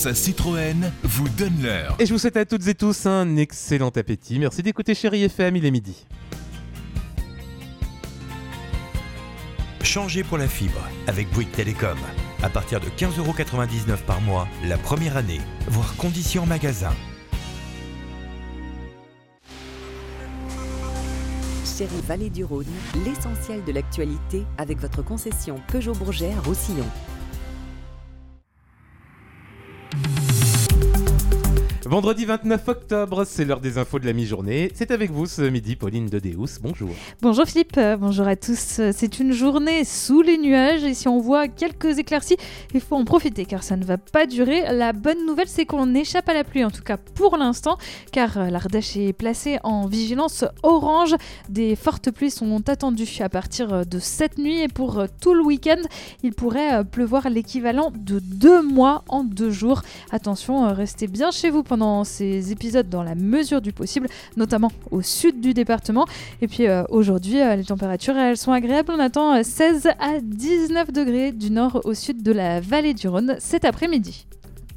grâce à Citroën, vous donne l'heure. Et je vous souhaite à toutes et tous un excellent appétit. Merci d'écouter Chérie FM, il est midi. Changez pour la fibre avec Bouygues Télécom. À partir de 15,99€ par mois, la première année, voire conditions en magasin. Chérie Vallée du Rhône, l'essentiel de l'actualité avec votre concession Peugeot Bourget à Roussillon. Vendredi 29 octobre, c'est l'heure des infos de la mi-journée. C'est avec vous ce midi, Pauline de Deus. Bonjour. Bonjour Philippe, bonjour à tous. C'est une journée sous les nuages et si on voit quelques éclaircies, il faut en profiter car ça ne va pas durer. La bonne nouvelle, c'est qu'on échappe à la pluie, en tout cas pour l'instant, car l'Ardèche est placée en vigilance orange. Des fortes pluies sont attendues à partir de cette nuit et pour tout le week-end, il pourrait pleuvoir l'équivalent de 2 mois en 2 jours. Attention, restez bien chez vous pendant ces épisodes dans la mesure du possible, notamment au sud du département. Et puis aujourd'hui, les températures elles sont agréables. On attend 16 à 19 degrés du nord au sud de la vallée du Rhône cet après-midi.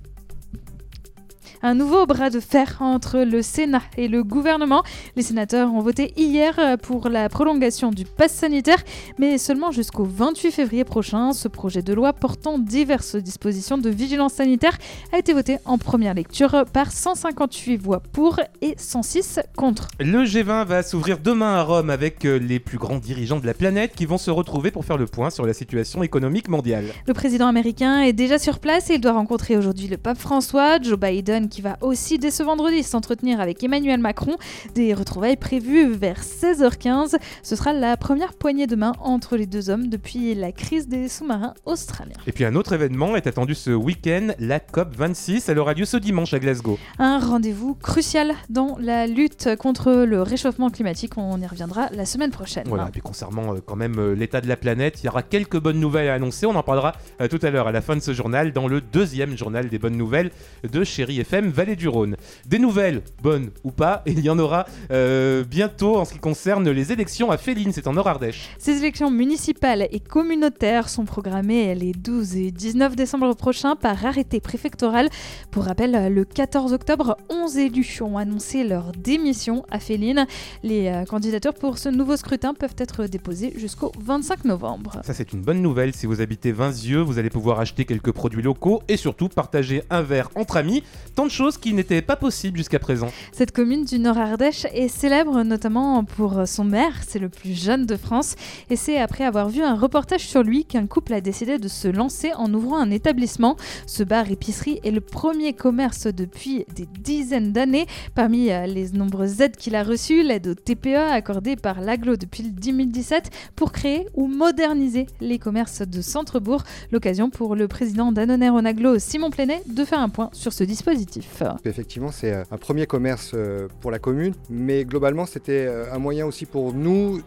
Un nouveau bras de fer entre le Sénat et le gouvernement. Les sénateurs ont voté hier pour la prolongation du pass sanitaire, mais seulement jusqu'au 28 février prochain. Ce projet de loi portant diverses dispositions de vigilance sanitaire a été voté en première lecture par 158 voix pour et 106 contre. Le G20 va s'ouvrir demain à Rome avec les plus grands dirigeants de la planète qui vont se retrouver pour faire le point sur la situation économique mondiale. Le président américain est déjà sur place et il doit rencontrer aujourd'hui le pape François, Joe Biden qui va aussi dès ce vendredi s'entretenir avec Emmanuel Macron. Des retrouvailles prévues vers 16h15. Ce sera la première poignée de main entre les deux hommes depuis la crise des sous-marins australiens. Et puis un autre événement est attendu ce week-end, la COP26. Elle aura lieu ce dimanche à Glasgow. Un rendez-vous crucial dans la lutte contre le réchauffement climatique. On y reviendra la semaine prochaine. Voilà, et puis concernant quand même l'état de la planète, il y aura quelques bonnes nouvelles à annoncer. On en parlera tout à l'heure à la fin de ce journal, dans le deuxième journal des bonnes nouvelles de Chérie FM Vallée du Rhône. Des nouvelles, bonnes ou pas, et il y en aura bientôt en ce qui concerne les élections à Féline, c'est en Nord-Ardèche. Ces élections municipales et communautaires sont programmées les 12 et 19 décembre prochains par arrêté préfectoral. Pour rappel, le 14 octobre, 11 élus ont annoncé leur démission à Féline. Les candidatures pour ce nouveau scrutin peuvent être déposées jusqu'au 25 novembre. Ça, c'est une bonne nouvelle. Si vous habitez Vinzieux, vous allez pouvoir acheter quelques produits locaux et surtout partager un verre entre amis. Tant de choses qui n'étaient pas possibles jusqu'à présent. Cette commune du Nord-Ardèche est célèbre notamment pour son maire, c'est le plus jeune de France. Et c'est après avoir vu un reportage sur lui qu'un couple a décidé de se lancer en ouvrant un établissement. Ce bar-épicerie est le premier commerce depuis des dizaines d'années. Parmi les nombreuses aides qu'il a reçues, l'aide au TPE accordée par l'Aglo depuis 2017 pour créer ou moderniser les commerces de Centrebourg. L'occasion pour le président d'Annonay-Rhône-Aglo, Simon Plenet, de faire un point sur ce dispositif. Effectivement, c'est un premier commerce pour la commune, mais globalement, c'était un moyen aussi pour nous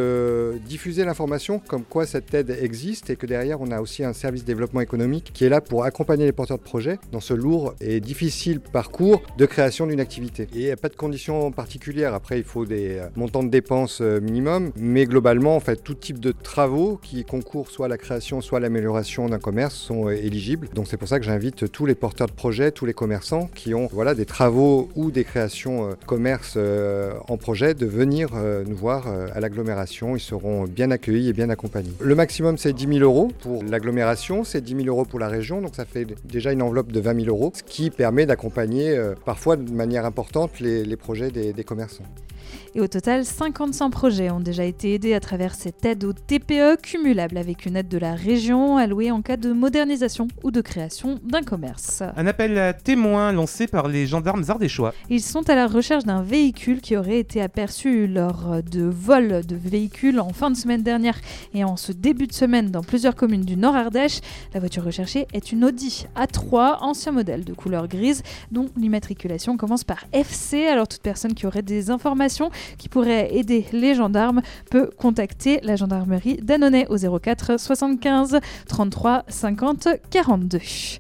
de diffuser l'information comme quoi cette aide existe et que derrière, on a aussi un service développement économique qui est là pour accompagner les porteurs de projets dans ce lourd et difficile parcours de création d'une activité. Et il n'y a pas de conditions particulières. Après, il faut des montants de dépenses minimum, mais globalement, en fait, tout type de travaux qui concourent soit à la création, soit à l'amélioration d'un commerce sont éligibles. Donc c'est pour ça que j'invite tous les porteurs de projets, tous les commerçants qui ont des travaux ou des créations commerce en projet de venir nous voir à l'agglomération. Ils seront bien accueillis et bien accompagnés. Le maximum, c'est 10 000 € pour l'agglomération, c'est 10 000 € pour la région, donc ça fait déjà une enveloppe de 20 000 €, ce qui permet d'accompagner parfois de manière importante les projets des commerçants. Et au total, 55 projets ont déjà été aidés à travers cette aide au TPE cumulable avec une aide de la région allouée en cas de modernisation ou de création d'un commerce. Un appel à témoins lancé par les gendarmes ardéchois. Ils sont à la recherche d'un véhicule qui aurait été aperçu lors de vols de véhicules en fin de semaine dernière et en ce début de semaine dans plusieurs communes du Nord-Ardèche. La voiture recherchée est une Audi A3, ancien modèle de couleur grise dont l'immatriculation commence par FC. Alors toute personne qui aurait des informations qui pourrait aider les gendarmes peut contacter la gendarmerie d'Annonay au 04 75 33 50 42.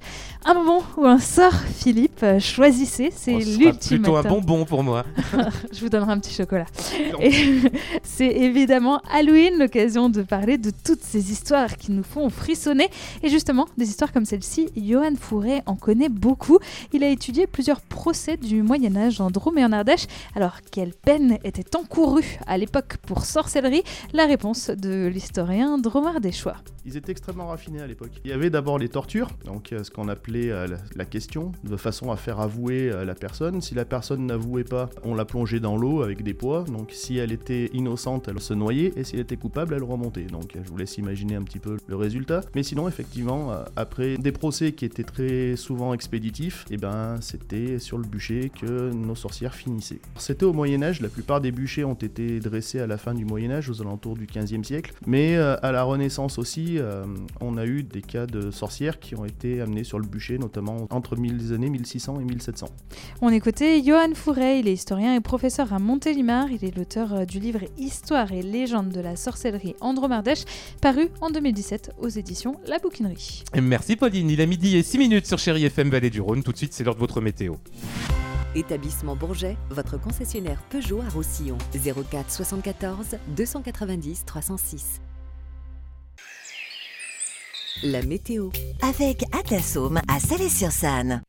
Un bonbon ou un sort, Philippe, choisissez, c'est Ce sera l'ultimatum. plutôt un bonbon pour moi. Je vous donnerai un petit chocolat. Et c'est évidemment Halloween, l'occasion de parler de toutes ces histoires qui nous font frissonner. Et justement, des histoires comme celle-ci, Johan Fouret en connaît beaucoup. Il a étudié plusieurs procès du Moyen-Âge en Drôme et en Ardèche. Alors, quelle peine était encourue à l'époque pour sorcellerie? La réponse de l'historien dromardéchois. Ils étaient extrêmement raffinés à l'époque. Il y avait d'abord les tortures, donc ce qu'on appelait la question, de façon à faire avouer la personne. Si la personne n'avouait pas, on la plongeait dans l'eau avec des poids. Donc si elle était innocente, elle se noyait, et si elle était coupable, elle remontait. Donc je vous laisse imaginer un petit peu le résultat. Mais sinon, effectivement, après des procès qui étaient très souvent expéditifs, c'était sur le bûcher que nos sorcières finissaient. C'était au Moyen-Âge, la plupart des bûchers ont été dressés à la fin du Moyen-Âge, aux alentours du XVe siècle. Mais à la Renaissance aussi, on a eu des cas de sorcières qui ont été amenées sur le bûcher, notamment entre les années 1600 et 1700. On écoutait Johan Fouret, il est historien et professeur à Montélimar. Il est l'auteur du livre Histoire et légende de la sorcellerie en Drôme-Ardèche, paru en 2017 aux éditions La Bouquinerie. Merci Pauline, il est 12h06 sur Chérie FM Vallée du Rhône. Tout de suite, c'est l'heure de votre météo. Établissement Bourget, votre concessionnaire Peugeot à Roussillon. 04 74 290 306. La météo. Avec Atlas Home à Salé-sur-Sanne.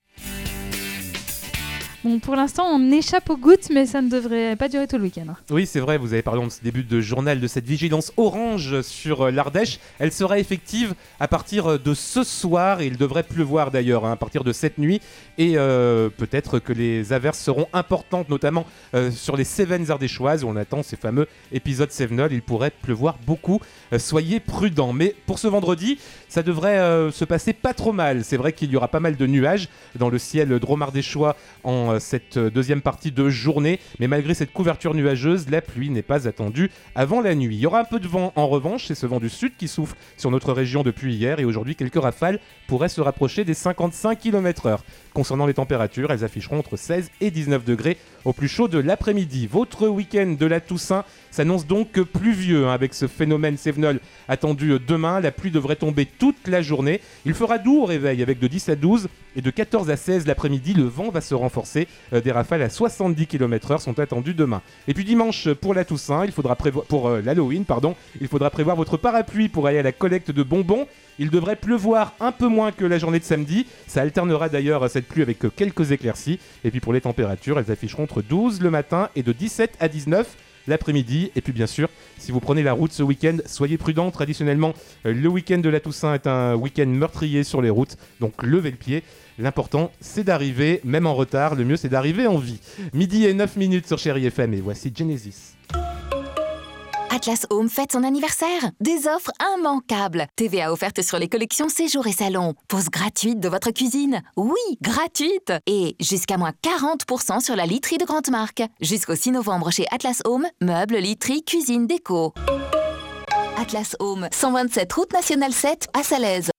Bon, pour l'instant, on échappe aux gouttes, mais ça ne devrait pas durer tout le week-end. Oui, c'est vrai, vous avez parlé en ce début de journal de cette vigilance orange sur l'Ardèche. Elle sera effective à partir de ce soir, et il devrait pleuvoir d'ailleurs à partir de cette nuit. Et peut-être que les averses seront importantes, notamment sur les Cévennes ardéchoises, où on attend ces fameux épisodes cévenol. Il pourrait pleuvoir beaucoup, soyez prudents. Mais pour ce vendredi, ça devrait se passer pas trop mal. C'est vrai qu'il y aura pas mal de nuages dans le ciel drôme-ardéchois en cette deuxième partie de journée, mais malgré cette couverture nuageuse, la pluie n'est pas attendue avant la nuit. Il y aura un peu de vent en revanche, c'est ce vent du sud qui souffle sur notre région depuis hier, et aujourd'hui quelques rafales pourraient se rapprocher des 55 km/h. Concernant les températures, elles afficheront entre 16 et 19 degrés au plus chaud de l'après-midi. Votre week-end de la Toussaint s'annonce donc pluvieux, avec ce phénomène cévenol attendu demain. La pluie devrait tomber toute la journée. Il fera doux au réveil avec de 10 à 12 et de 14 à 16 l'après-midi. Le vent va se renforcer. Des rafales à 70 km/h sont attendues demain. Et puis dimanche pour la Toussaint, pour l'Halloween, il faudra prévoir votre parapluie pour aller à la collecte de bonbons. Il devrait pleuvoir un peu moins que la journée de samedi. Ça alternera d'ailleurs cette pluie avec quelques éclaircies. Et puis pour les températures, elles afficheront entre 12 le matin et de 17 à 19 l'après-midi. Et puis bien sûr, si vous prenez la route ce week-end, soyez prudents. Traditionnellement, le week-end de la Toussaint est un week-end meurtrier sur les routes. Donc levez le pied. L'important, c'est d'arriver, même en retard. Le mieux, c'est d'arriver en vie. 12h09 sur Chérie FM, et voici Genesis. Atlas Home fête son anniversaire. Des offres immanquables. TVA offerte sur les collections séjours et salons. Pause gratuite de votre cuisine. Oui, gratuite. Et jusqu'à moins 40% sur la literie de grande marque. Jusqu'au 6 novembre chez Atlas Home. Meubles, literie, cuisine, déco. Atlas Home, 127 route nationale 7 à Salaise.